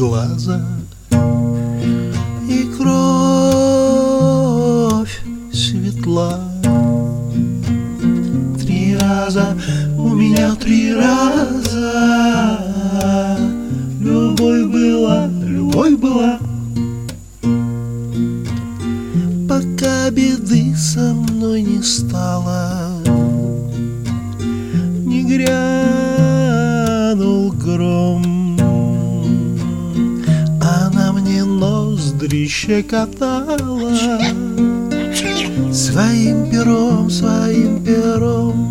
глаза, и кровь светла. 3 раза у меня 3 раза любовь была, пока беды со мной не стало, не грянул гром, она мне ноздри щекотала своим пером, своим пером.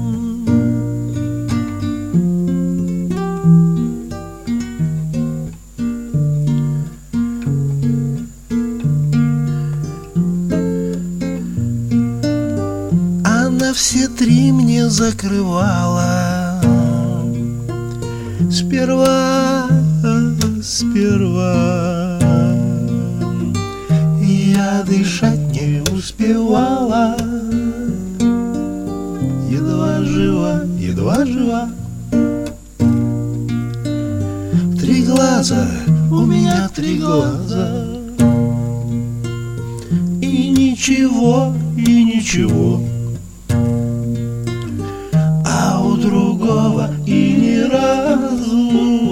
Она все 3 мне закрывала. Сперва я дышать не успевала, едва жива. 3 глаза, у меня 3 глаза, и ничего, а у другого и ни разу,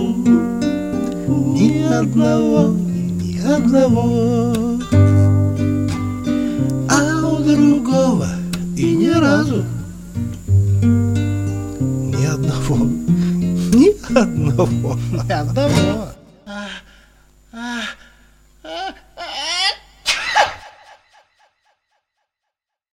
ни одного, а у другого и ни разу, ни одного.